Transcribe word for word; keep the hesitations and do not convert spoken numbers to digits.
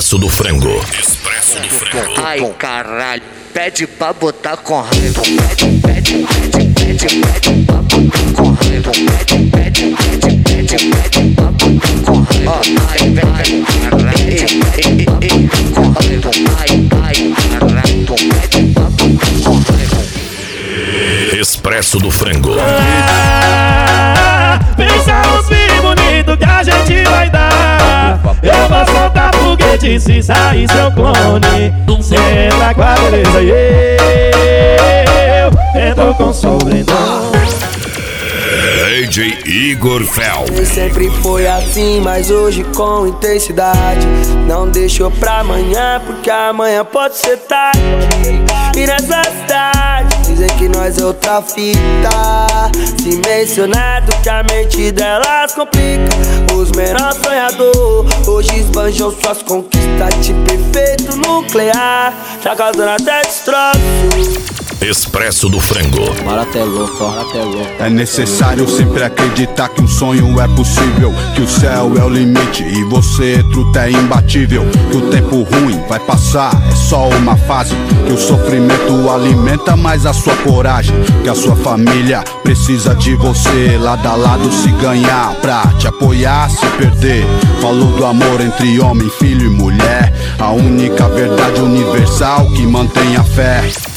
Expresso do Frango. Expresso do Frango. Ai, caralho, pede pra botar com raiva. Pede, pede, pede, pede, pede pra botar com raiva. Pede, pede, pede, pede, pede pra botar com raiva. Ai, ai, caralho, pede pra botar com raiva. Ai, ai, caralho, pede pra botar com raiva. Expresso do Frango. Ah, pensa nos filhos bonitos que a gente vai dar. Eu vou soltar foguete se sair seu clone. Senta com a beleza e eu entro com sobrenome. D J Igor Fel. Sempre foi assim, mas hoje com intensidade. Não deixou pra amanhã, porque amanhã pode ser tarde. E nessa cidade dizem que nós é outra fita. Se mencionado que a mente delas complica. Os menores sonhadores hoje esbanjam suas conquistas. Tipo efeito nuclear, tá causando até destroço. Expresso do Frango. Bora até louco, bora até louco. É necessário sempre acreditar que um sonho é possível, que o céu é o limite e você, truta, é imbatível. Que o tempo ruim vai passar, é só uma fase. Que o sofrimento alimenta mais a sua coragem. Que a sua família precisa de você, lado a lado se ganhar, pra te apoiar, se perder. Falou do amor entre homem, filho e mulher, a única verdade universal que mantém a fé.